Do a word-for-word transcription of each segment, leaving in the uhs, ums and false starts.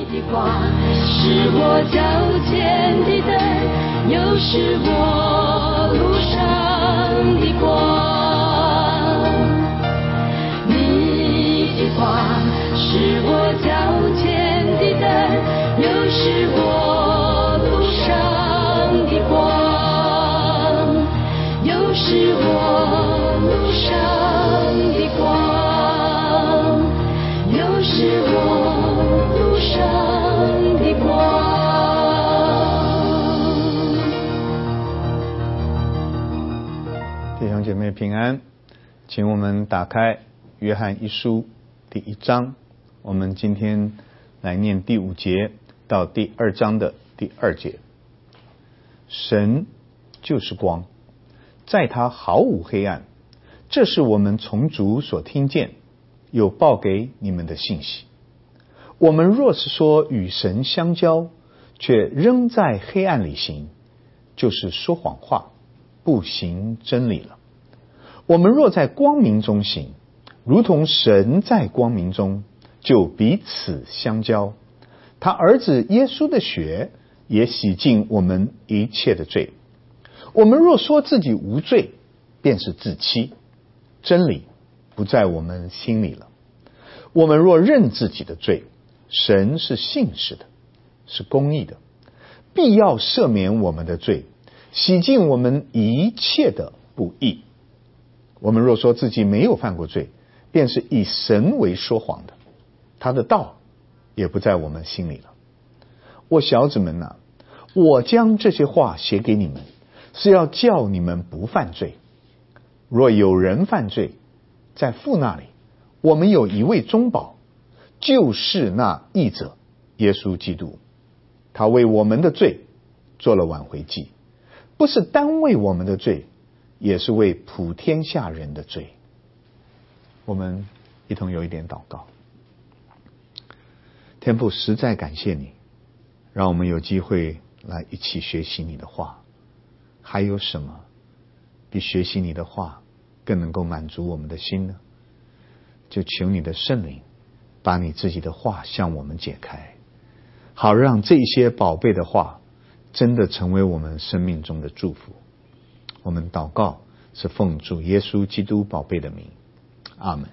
的光是我脚前的灯，又是我路上的光。你的光是我脚前的灯，又是我路上的光，又是我路上的光，又是我路上的光。 弟兄姐妹平安，请我们打开约翰一书第一章，我们今天来念第五节到第二章的第二节。神就是光，在他毫无黑暗，这是我们从主所听见有报给你们的信息。我们若是说与神相交，却仍在黑暗里行，就是说谎话，不行真理了。我们若在光明中行，如同神在光明中，就彼此相交。他儿子耶稣的血也洗净我们一切的罪。我们若说自己无罪，便是自欺，真理不在我们心里了。我们若认自己的罪，神是信实的，是公义的，必要赦免我们的罪，洗净我们一切的不义。我们若说自己没有犯过罪，便是以神为说谎的，他的道也不在我们心里了。我小子们啊，我将这些话写给你们，是要叫你们不犯罪。若有人犯罪，在父那里，我们有一位中保，就是那义者耶稣基督。他为我们的罪做了挽回祭，不是单为我们的罪，也是为普天下人的罪。我们一同有一点祷告。天父，实在感谢你，让我们有机会来一起学习你的话。还有什么比学习你的话更能够满足我们的心呢？就求你的圣灵把你自己的话向我们解开，好让这些宝贝的话真的成为我们生命中的祝福。我们祷告是奉主耶稣基督宝贝的名，阿们。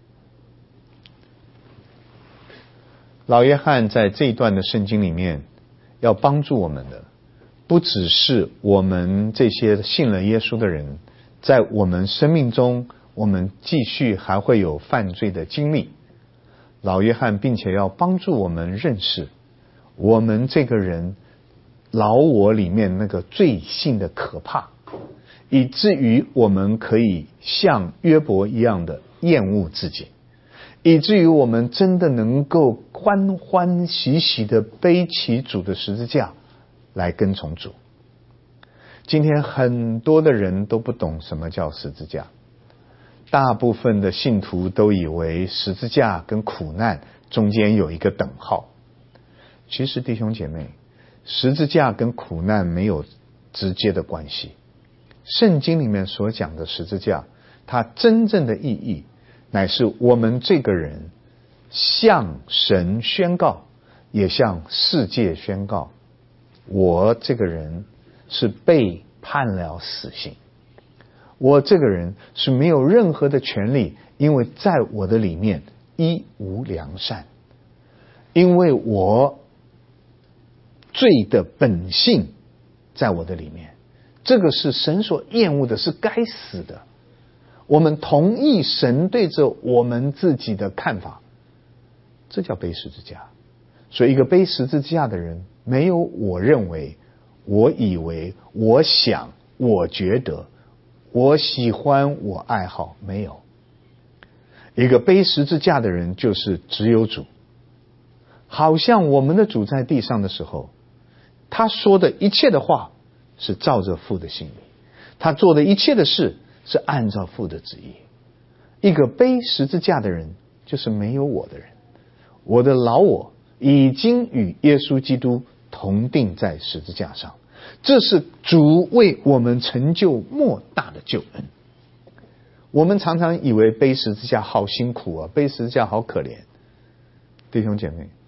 老约翰在这一段的圣经里面要帮助我们的，不只是我们这些信了耶稣的人，在我们生命中我们继续还会有犯罪的经历。老约翰并且要帮助我们认识我们这个人老我里面那个罪性的可怕，以至于我们可以像约伯一样的厌恶自己，以至于我们真的能够欢欢喜喜的背起主的十字架来跟从主。今天很多的人都不懂什么叫十字架，大部分的信徒都以为十字架跟苦难中间有一个等号。其实弟兄姐妹，十字架跟苦难没有直接的关系。圣经里面所讲的十字架，它真正的意义乃是我们这个人向神宣告，也向世界宣告，我这个人是被判了死刑，我这个人是没有任何的权利，因为在我的里面一无良善，因为我罪的本性在我的里面，这个是神所厌恶的，是该死的。我们同意神对着我们自己的看法，这叫背十字架。所以一个背十字架的人，没有我认为，我以为，我想，我觉得，我喜欢，我爱好，没有。一个背十字架的人就是只有主。好像我们的主在地上的时候，他说的一切的话是照着父的心意，他做的一切的事是按照父的旨意。一个背十字架的人就是没有我的人，我的老我已经与耶稣基督同定在十字架上，这是主为我们成就莫大的救恩。我们常常以为背十字架好辛苦啊，背十字架好可怜。弟兄姐妹，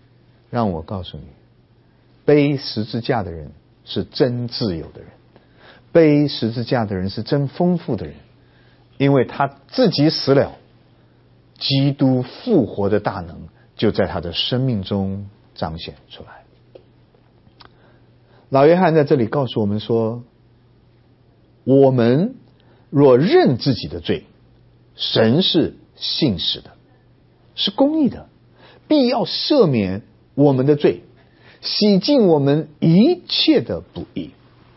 让我告诉你，背十字架的人是真自由的人，背十字架的人是真丰富的人，因为他自己死了，基督复活的大能就在他的生命中彰显出来。老约翰在这里告诉我们说，我们若认自己的罪，神是信实的，是公义的，必要赦免我们的罪，洗净我们一切的不义。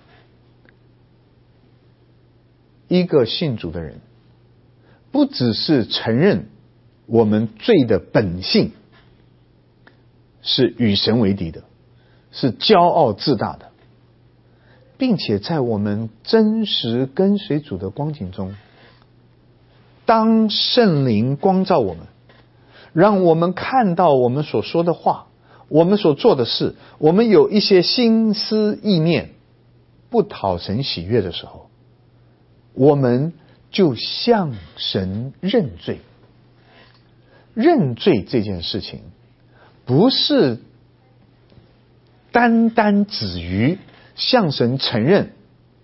一个信主的人，不只是承认我们罪的本性是与神为敌的，是骄傲自大的，并且在我们真实跟随主的光景中，当圣灵光照我们，让我们看到我们所说的话，我们所做的事，我们有一些心思意念不讨神喜悦的时候，我们就向神认罪。认罪这件事情不是单单止于向神承认，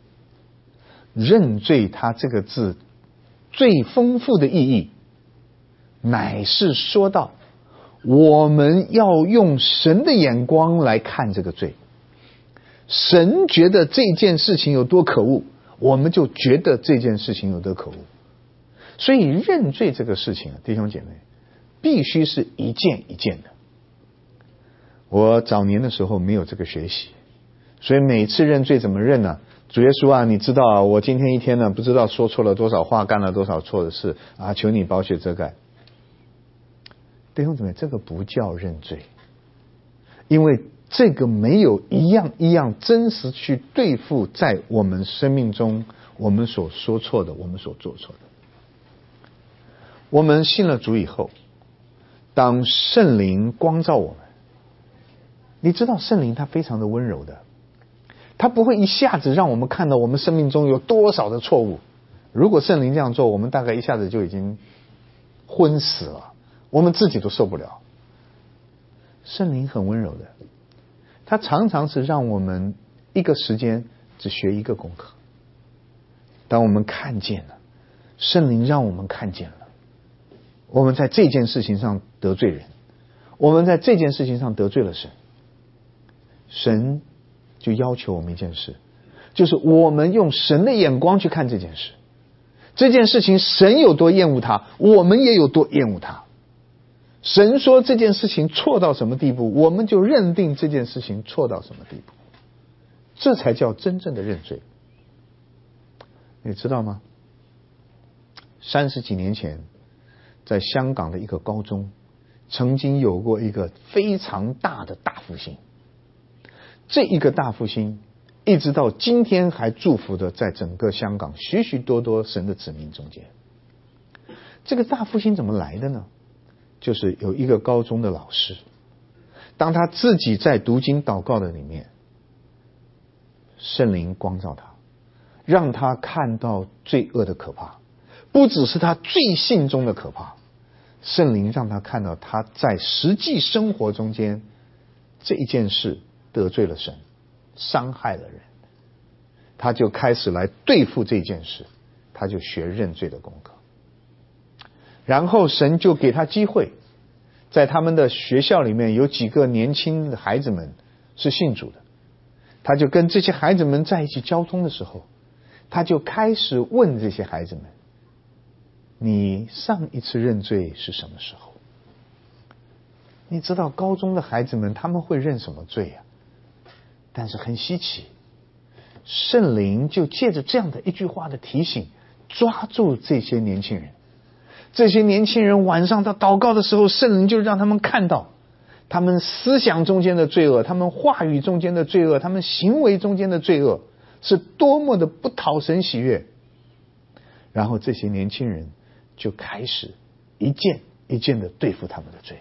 认罪它这个字最丰富的意义，乃是说到我们要用神的眼光来看这个罪。神觉得这件事情有多可恶，我们就觉得这件事情有多可恶。所以认罪这个事情，弟兄姐妹，必须是一件一件的。我早年的时候没有这个学习，所以每次认罪怎么认呢？主耶稣啊，你知道啊，我今天一天呢，不知道说错了多少话，干了多少错的事啊，求你宝血遮盖。弟兄姊妹，这个不叫认罪，因为这个没有一样一样真实去对付在我们生命中我们所说错的，我们所做错的。我们信了主以后，当圣灵光照我们，你知道圣灵他非常的温柔的，他不会一下子让我们看到我们生命中有多少的错误。如果圣灵这样做，我们大概一下子就已经昏死了，我们自己都受不了。圣灵很温柔的，他常常是让我们一个时间只学一个功课。当我们看见了，圣灵让我们看见了，我们在这件事情上得罪人，我们在这件事情上得罪了神，神就要求我们一件事，就是我们用神的眼光去看这件事。这件事情神有多厌恶它，我们也有多厌恶它。神说这件事情错到什么地步，我们就认定这件事情错到什么地步，这才叫真正的认罪。你知道吗？三十几年前，在香港的一个高中，曾经有过一个非常大的大复兴。这一个大复兴一直到今天还祝福的在整个香港许许多多神的子民中间。这个大复兴怎么来的呢？就是有一个高中的老师，当他自己在读经祷告的里面，圣灵光照他，让他看到罪恶的可怕，不只是他罪性中的可怕，圣灵让他看到他在实际生活中间这一件事得罪了神，伤害了人，他就开始来对付这件事，他就学认罪的功课。然后神就给他机会，在他们的学校里面有几个年轻的孩子们是信主的，他就跟这些孩子们在一起交通的时候，他就开始问这些孩子们，你上一次认罪是什么时候？你知道高中的孩子们他们会认什么罪啊？但是很稀奇，圣灵就借着这样的一句话的提醒，抓住这些年轻人。这些年轻人晚上到祷告的时候，圣灵就让他们看到他们思想中间的罪恶，他们话语中间的罪恶，他们行为中间的罪恶是多么的不讨神喜悦。然后这些年轻人就开始一件一件的对付他们的罪。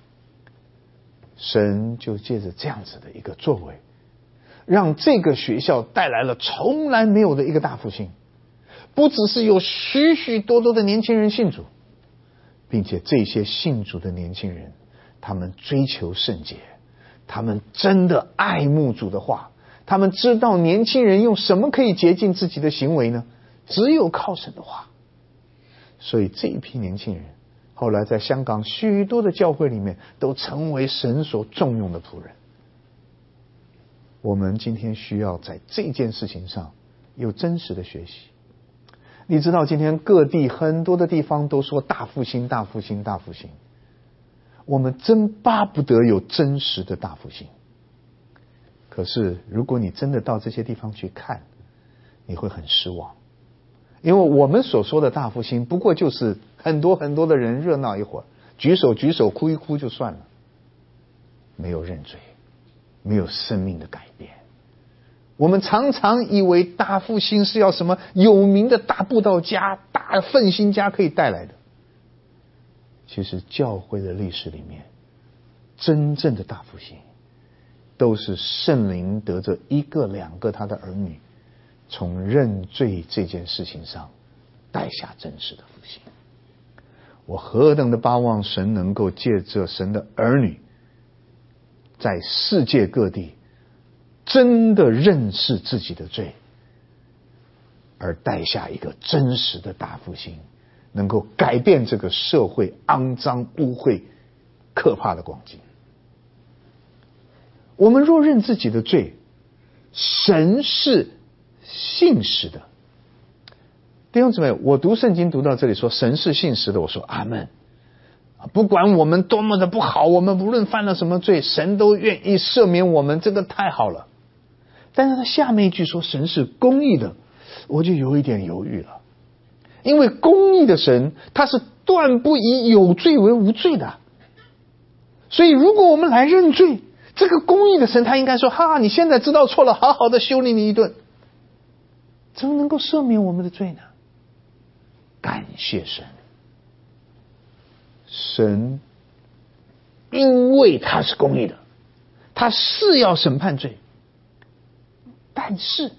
神就借着这样子的一个作为，让这个学校带来了从来没有的一个大复兴。不只是有许许多多的年轻人信主，并且这些信主的年轻人，他们追求圣洁， 他们真的爱慕主的话，他们知道年轻人用什么可以洁净自己的行为呢？只有靠神的话。所以这一批年轻人后来在香港许多的教会里面都成为神所重用的仆人。我们今天需要在这件事情上有真实的学习。你知道今天各地很多的地方都说大复兴大复兴大复兴，我们真巴不得有真实的大复兴。可是如果你真的到这些地方去看，你会很失望。因为我们所说的大复兴不过就是很多很多的人热闹一会儿，举手举手哭一哭就算了，没有认罪，没有生命的改变。我们常常以为大复兴是要什么有名的大布道家、大奋兴家可以带来的。其实教会的历史里面，真正的大复兴都是圣灵得着一个两个他的儿女，从认罪这件事情上带下真实的复兴。我何等的巴望神能够借着神的儿女，在世界各地真的认识自己的罪，而带下一个真实的大复兴，能够改变这个社会肮脏污秽可怕的光景。我们若认自己的罪，神是信实的。弟兄姊妹，我读圣经读到这里说神是信实的，我说阿们。不管我们多么的不好，我们无论犯了什么罪，神都愿意赦免我们，这个太好了。但是他下面一句说神是公义的，我就有一点犹豫了。因为公义的神他是断不以有罪为无罪的，所以如果我们来认罪，这个公义的神他应该说哈，你现在知道错了，好好的修理你一顿，怎么能够赦免我们的罪呢？感谢神，神因为他是公义的，他是要审判罪，但是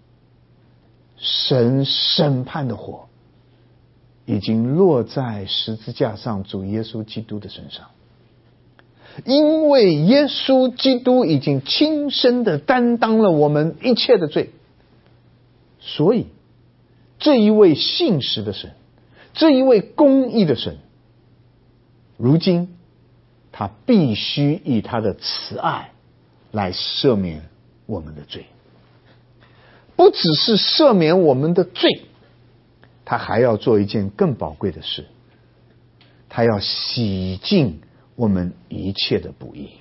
神审判的火已经落在十字架上主耶稣基督的身上。因为耶稣基督已经亲身的担当了我们一切的罪，所以这一位信实的神，这一位公义的神，如今他必须以他的慈爱来赦免我们的罪。不只是赦免我们的罪，他还要做一件更宝贵的事，他要洗净我们一切的不义。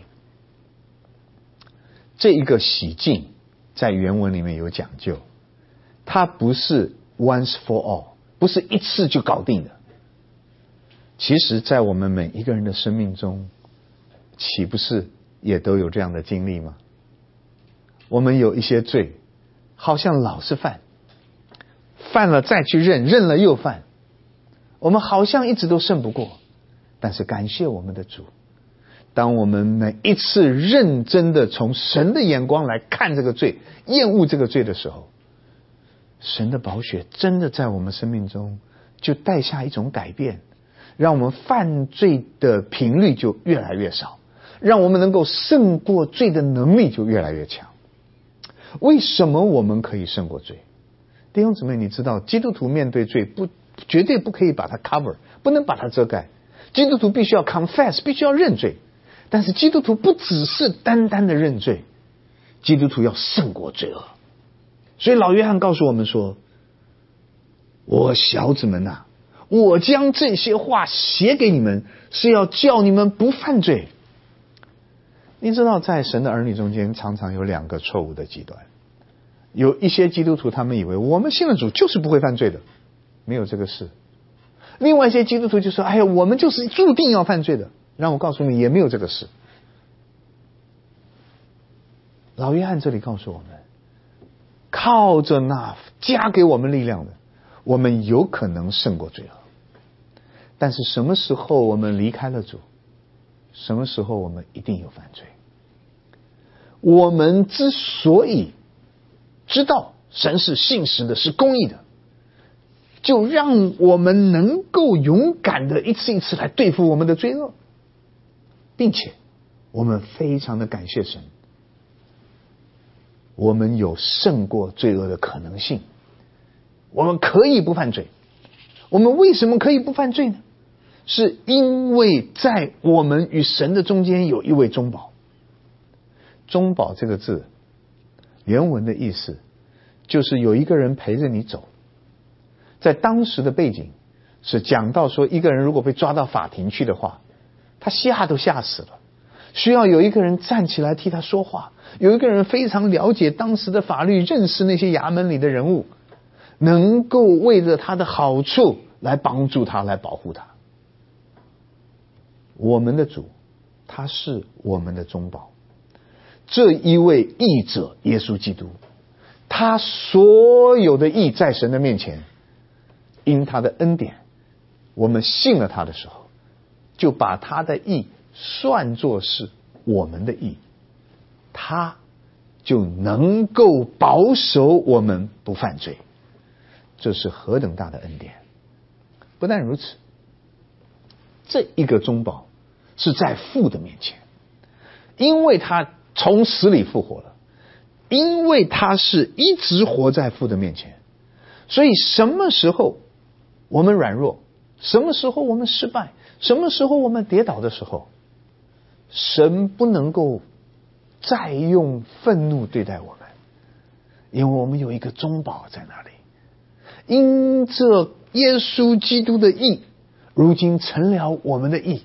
这一个洗净在原文里面有讲究，它不是 once for all， 不是一次就搞定的。其实在我们每一个人的生命中，岂不是也都有这样的经历吗？我们有一些罪好像老是犯，犯了再去认，认了又犯，我们好像一直都胜不过。但是感谢我们的主，当我们每一次认真的从神的眼光来看这个罪，厌恶这个罪的时候，神的宝血真的在我们生命中就带下一种改变，让我们犯罪的频率就越来越少，让我们能够胜过罪的能力就越来越强。为什么我们可以胜过罪？弟兄姊妹，你知道基督徒面对罪不绝对不可以把它 cover， 不能把它遮盖。基督徒必须要 confess， 必须要认罪。但是基督徒不只是单单的认罪，基督徒要胜过罪恶。所以老约翰告诉我们说，我小子们啊，我将这些话写给你们，是要叫你们不犯罪。你知道在神的儿女中间常常有两个错误的极端，有一些基督徒他们以为我们信了主就是不会犯罪的，没有这个事。另外一些基督徒就说，哎呀，我们就是注定要犯罪的。让我告诉你，也没有这个事。老约翰这里告诉我们，靠着那加给我们力量的，我们有可能胜过罪恶。但是什么时候我们离开了主，什么时候我们一定有犯罪。我们之所以知道神是信实的，是公义的，就让我们能够勇敢的一次一次来对付我们的罪恶，并且我们非常的感谢神，我们有胜过罪恶的可能性，我们可以不犯罪。我们为什么可以不犯罪呢？是因为在我们与神的中间有一位中保。中保这个字原文的意思就是有一个人陪着你走。在当时的背景是讲到说，一个人如果被抓到法庭去的话，他吓都吓死了，需要有一个人站起来替他说话，有一个人非常了解当时的法律，认识那些衙门里的人物，能够为了他的好处来帮助他，来保护他。我们的主，他是我们的中保。这一位义者耶稣基督，他所有的义在神的面前，因他的恩典，我们信了他的时候，就把他的义算作是我们的义，他就能够保守我们不犯罪。这是何等大的恩典！不但如此，这一个中保是在父的面前，因为他从死里复活了，因为他是一直活在父的面前，所以什么时候我们软弱，什么时候我们失败，什么时候我们跌倒的时候，神不能够再用愤怒对待我们，因为我们有一个中保在那里。因这耶稣基督的义如今成了我们的义，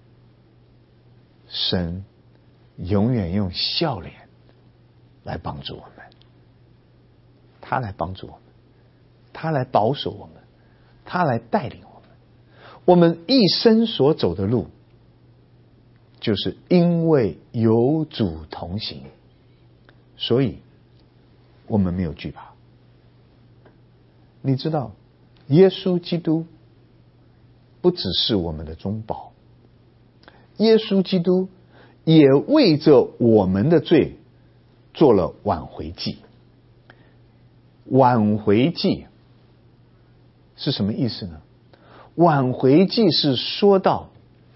神永远用笑脸来帮助我们，他来帮助我们，他来保守我们，他来带领我们。我们一生所走的路，就是因为有主同行，所以我们没有惧怕。你知道，耶稣基督不只是我们的中保，耶稣基督也为着我们的罪做了挽回祭。挽回祭是什么意思呢？挽回祭是说到，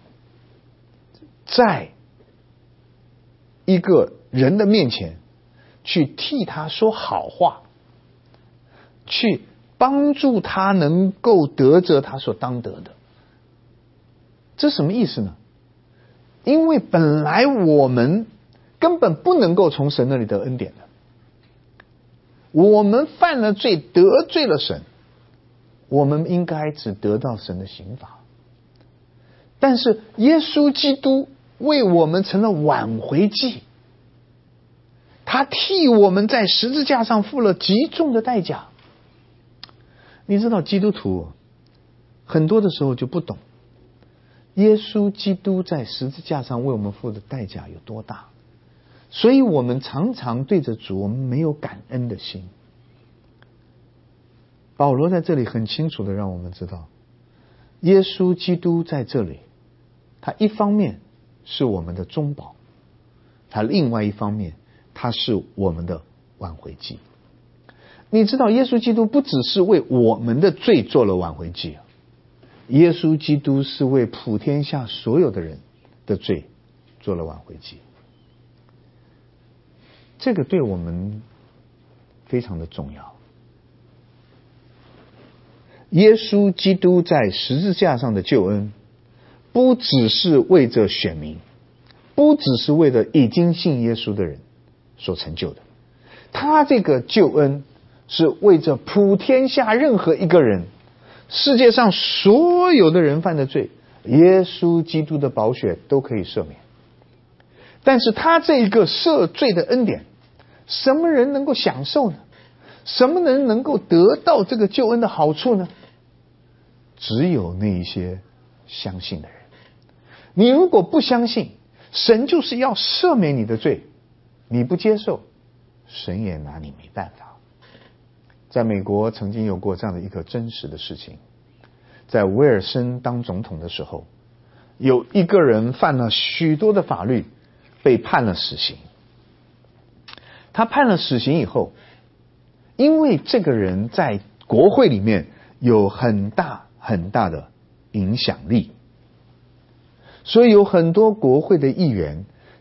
在一个人的面前去替他说好话，去帮助他能够得着他所当得的。这什么意思呢？因为本来我们根本不能够从神那里得恩典的，我们犯了罪，得罪了神，我们应该只得到神的刑罚。但是耶稣基督为我们成了挽回祭，他替我们在十字架上付了极重的代价。你知道基督徒很多的时候就不懂耶稣基督在十字架上为我们付的代价有多大，所以我们常常对着主，我们没有感恩的心。保罗在这里很清楚的让我们知道，耶稣基督在这里，他一方面是我们的中保，他另外一方面他是我们的挽回祭。你知道耶稣基督不只是为我们的罪做了挽回祭，耶稣基督是为普天下所有的人的罪做了挽回祭。这个对我们非常的重要。耶稣基督在十字架上的救恩，不只是为着选民，不只是为了已经信耶稣的人所成就的，他这个救恩是为着普天下任何一个人，世界上所有的人犯的罪，耶稣基督的宝血都可以赦免。但是他这个赦罪的恩典，什么人能够享受呢？什么人能够得到这个救恩的好处呢？只有那一些相信的人。你如果不相信，神就是要赦免你的罪，你不接受，神也拿你没办法。在美国曾经有过这样的一个真实的事情，在威尔森当总统的时候，有一个人犯了许多的法律，被判了死刑。他判了死刑以后，因为这个人在国会里面有很大很大的影响力，所以有很多国会的议员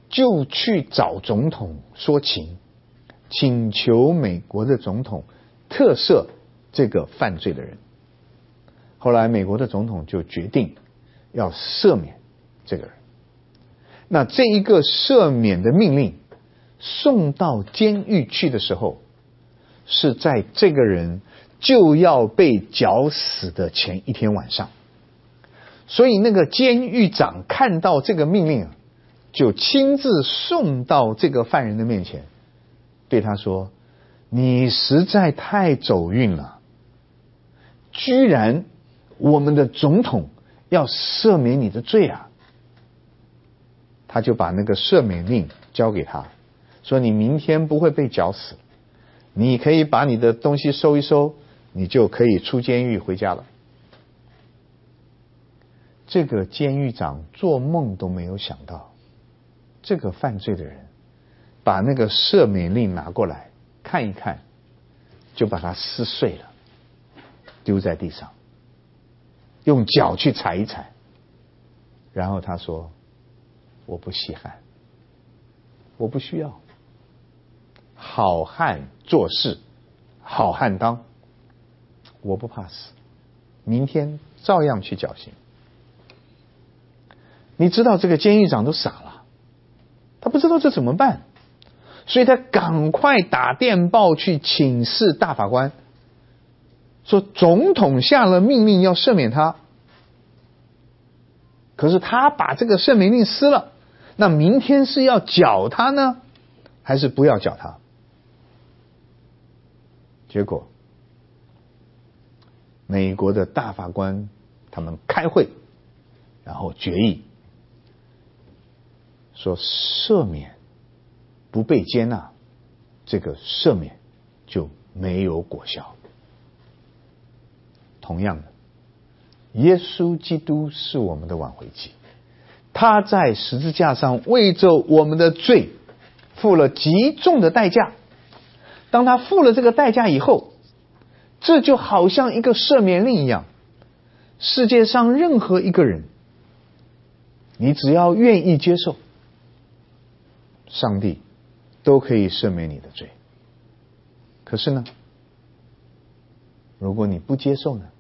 就去找总统说情，请求美国的总统特赦这个犯罪的人。后来美国的总统就决定要赦免这个人。那这一个赦免的命令送到监狱去的时候，是在这个人就要被绞死的前一天晚上。所以那个监狱长看到这个命令啊，就亲自送到这个犯人的面前，对他说：你实在太走运了，居然我们的总统要赦免你的罪啊。他就把那个赦免令交给他，说你明天不会被绞死，你可以把你的东西收一收，你就可以出监狱回家了。这个监狱长做梦都没有想到，这个犯罪的人把那个赦免令拿过来看一看，就把它撕碎了，丢在地上，用脚去踩一踩，然后他说：我不稀罕，我不需要，好汉做事好汉当，我不怕死，明天照样去绞刑。你知道这个监狱长都傻了，他不知道这怎么办，所以他赶快打电报去请示大法官，说总统下了命令要赦免他，可是他把这个赦免令撕了，那明天是要绞他呢，还是不要绞他？结果美国的大法官他们开会，然后决议说赦免不被接纳，这个赦免就没有果效。同样的，耶稣基督是我们的挽回祭，他在十字架上为着我们的罪付了极重的代价。当他付了这个代价以后，这就好像一个赦免令一样，世界上任何一个人，你只要愿意接受，上帝都可以赦免你的罪。可是呢，如果你不接受呢，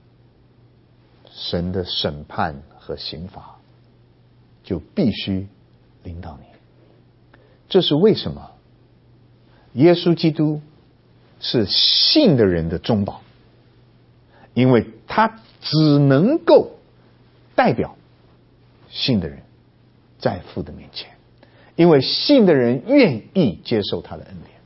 神的审判和刑罚就必须临到你。这是为什么耶稣基督是信的人的中保，因为他只能够代表信的人在父的面前，因为信的人愿意接受他的恩典。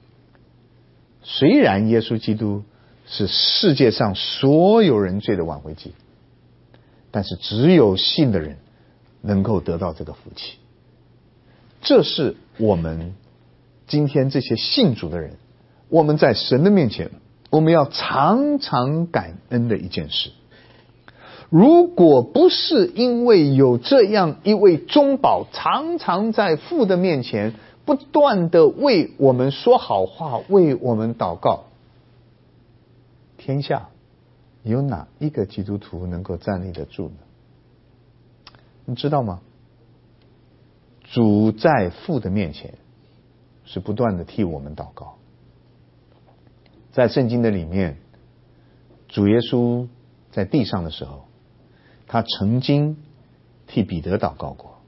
虽然耶稣基督是世界上所有人罪的挽回祭，但是只有信的人能够得到这个福气。这是我们今天这些信主的人，我们在神的面前我们要常常感恩的一件事。如果不是因为有这样一位中保常常在父的面前不断的为我们说好话，为我们祷告，天下有哪一个基督徒能够站立得住呢？你知道吗？主在父的面前是不断的替我们祷告。在圣经的里面，主耶稣在地上的时候，他曾经替彼得祷告过。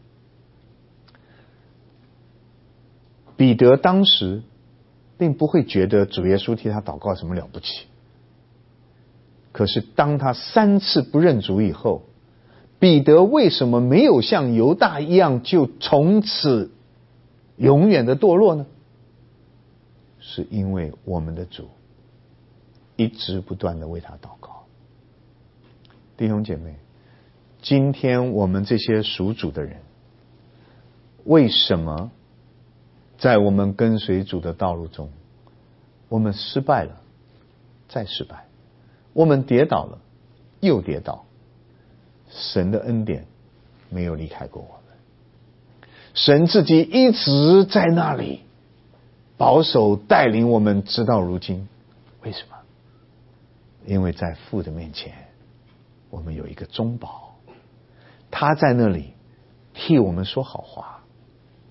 彼得当时并不会觉得主耶稣替他祷告什么了不起，可是当他三次不认主以后，彼得为什么没有像犹大一样就从此永远的堕落呢？是因为我们的主一直不断的为他祷告。弟兄姐妹，今天我们这些属主的人，为什么在我们跟随主的道路中，我们失败了再失败，我们跌倒了又跌倒，神的恩典没有离开过我们，神自己一直在那里保守带领我们直到如今。为什么？因为在父的面前我们有一个中保，他在那里替我们说好话，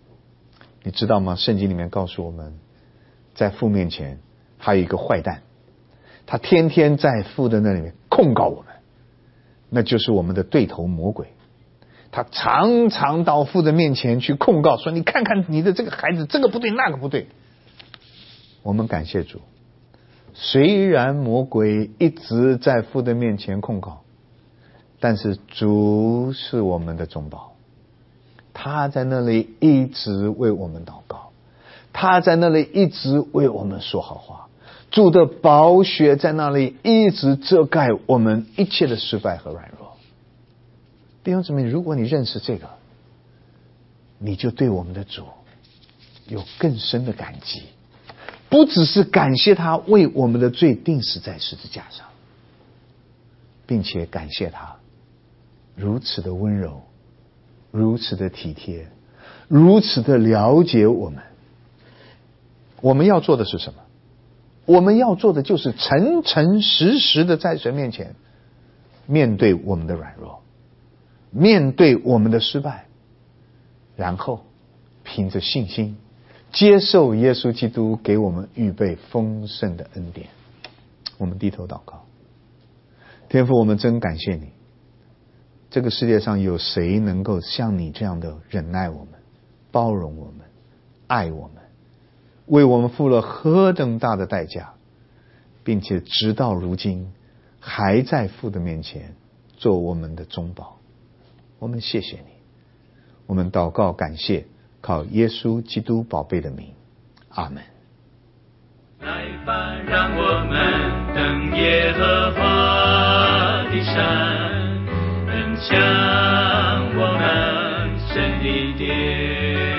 你知道吗？圣经里面告诉我们，在父面前还有一个坏蛋，他天天在父的那里面控告我们，那就是我们的对头魔鬼。他常常到父的面前去控告，说你看看你的这个孩子，这个不对那个不对。我们感谢主，虽然魔鬼一直在父的面前控告，但是主是我们的中保，他在那里一直为我们祷告，他在那里一直为我们说好话，主的宝血在那里一直遮盖我们一切的失败和软弱。弟兄姊妹，如果你认识这个，你就对我们的主有更深的感激，不只是感谢他为我们的罪钉死在十字架上，并且感谢他如此的温柔，如此的体贴，如此的了解我们。我们要做的是什么？我们要做的就是诚诚实实的在神面前面对我们的软弱，面对我们的失败，然后凭着信心接受耶稣基督给我们预备丰盛的恩典。我们低头祷告。天父，我们真感谢你，这个世界上有谁能够像你这样的忍耐我们，包容我们，爱我们，为我们付了何等大的代价，并且直到如今还在父的面前做我们的中保。我们谢谢你，我们祷告感谢，靠耶稣基督宝贝的名，阿们。 来吧，让我们登耶和华的山，奔向我们神的殿。